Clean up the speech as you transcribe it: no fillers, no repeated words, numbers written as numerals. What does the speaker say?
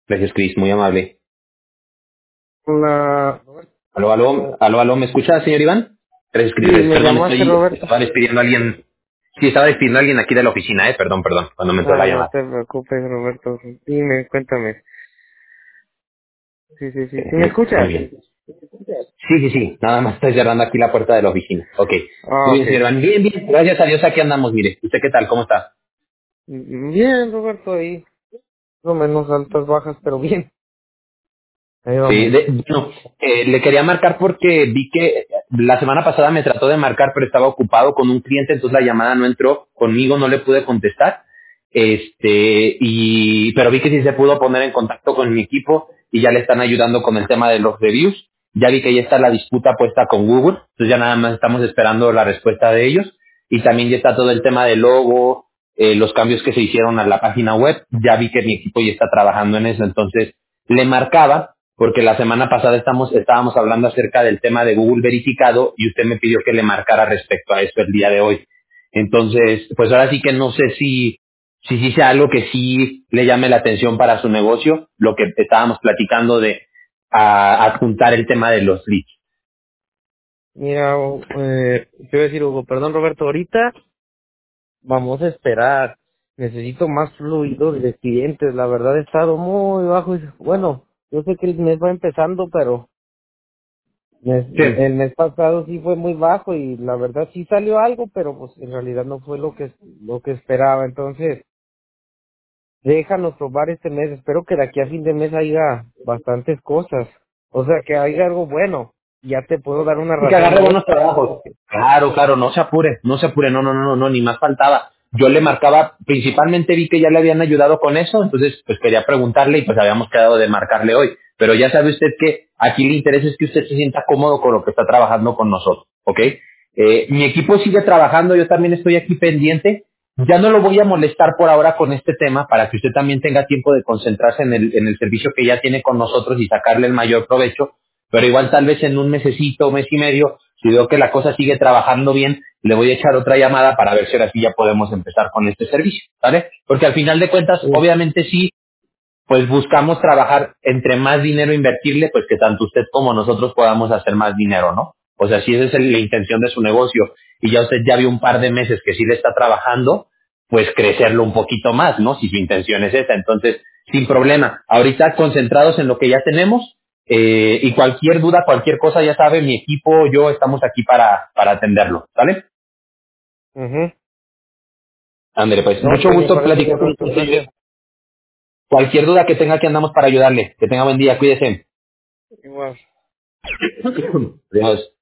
Gracias, Cris, muy amable. Hola. Aló, aló, aló, aló, ¿me escucha, señor Iván? Gracias, Sí, Cris, me perdón, llamaste, Roberto. estaba despidiendo a alguien. Sí, estaba despidiendo a alguien aquí de la oficina, perdón, cuando me entró la No llamada. te preocupes, Roberto. Dime, cuéntame. Sí, sí, sí. ¿Sí me Muy escuchas? bien. Sí, nada más estoy cerrando aquí la puerta de la oficina. Ok. Ah, Muy ok. bien, señor Iván. Bien, bien, gracias a Dios aquí andamos, mire. ¿Usted qué tal? ¿Cómo está? Bien, Roberto, ahí. No menos altas, bajas, pero bien. Ahí Sí, vamos. bueno, le quería marcar porque vi que la semana pasada me trató de marcar, pero estaba ocupado con un cliente, entonces la llamada no entró, conmigo no le pude contestar, pero vi que sí se pudo poner en contacto con mi equipo y ya le están ayudando con el tema de los reviews, ya vi que ya está la disputa puesta con Google, entonces ya nada más estamos esperando la respuesta de ellos, y también ya está todo el tema del logo, los cambios que se hicieron a la página web, ya vi que mi equipo ya está trabajando en eso, entonces le marcaba porque la semana pasada estábamos hablando acerca del tema de Google verificado y usted me pidió que le marcara respecto a eso el día de hoy. Entonces, pues ahora sí que no sé si sea algo que sí le llame la atención para su negocio, lo que estábamos platicando de adjuntar el tema de los leads. Mira, te voy a decir, Hugo, perdón, Roberto, ahorita vamos a esperar. Necesito más fluidos de clientes. La verdad he estado muy bajo. Bueno, yo sé que el mes va empezando, pero Sí. el mes pasado sí fue muy bajo y la verdad sí salió algo, pero pues en realidad no fue lo que esperaba. Entonces, déjanos probar este mes. Espero que de aquí a fin de mes haya bastantes cosas. O sea, que haya algo bueno. Ya te puedo dar una Y que razón agarre buenos extra. trabajos. Claro, no se apure, no, ni más faltaba. Yo le marcaba, principalmente vi que ya le habían ayudado con eso, entonces pues quería preguntarle y pues habíamos quedado de marcarle hoy. Pero ya sabe usted que aquí le interesa es que usted se sienta cómodo con lo que está trabajando con nosotros, ¿ok? Mi equipo sigue trabajando, yo también estoy aquí pendiente. Ya no lo voy a molestar por ahora con este tema para que usted también tenga tiempo de concentrarse en el servicio que ya tiene con nosotros y sacarle el mayor provecho, pero igual tal vez en un mesecito, mes y medio, si veo que la cosa sigue trabajando bien, le voy a echar otra llamada para ver si ahora sí ya podemos empezar con este servicio, ¿vale? Porque al final de cuentas, Sí. obviamente sí, pues buscamos trabajar entre más dinero invertirle, pues que tanto usted como nosotros podamos hacer más dinero, ¿no? O sea, si esa es la intención de su negocio y ya usted ya vio un par de meses que sí le está trabajando, pues crecerlo un poquito más, ¿no? Si su intención es esa. Entonces, sin problema. Ahorita concentrados en lo que ya tenemos y cualquier duda, cualquier cosa, ya sabe, mi equipo, yo estamos aquí para atenderlo, ¿vale? Ujú. Ándale, pues No, mucho pues me gusto parece bien, platicar con Roberto. usted. Gracias. Cualquier duda que tenga, aquí andamos para ayudarle. Que tenga buen día, cuídese. Igual. Adiós.